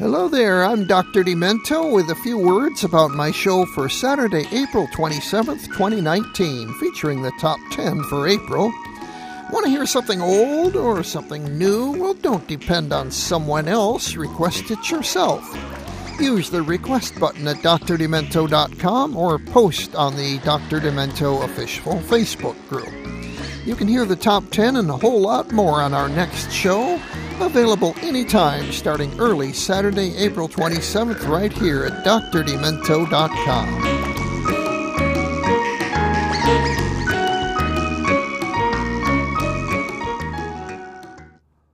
Hello there, I'm Dr. Demento with a few words about my show for Saturday, April 27th, 2019, featuring the top 10 for April. Want to hear something old or something new? Well, don't depend on someone else. Request it yourself. Use the request button at drdemento.com or post on the Dr. Demento official Facebook group. You can hear the top 10 and a whole lot more on our next show, available anytime starting early Saturday, April 27th, right here at drdemento.com.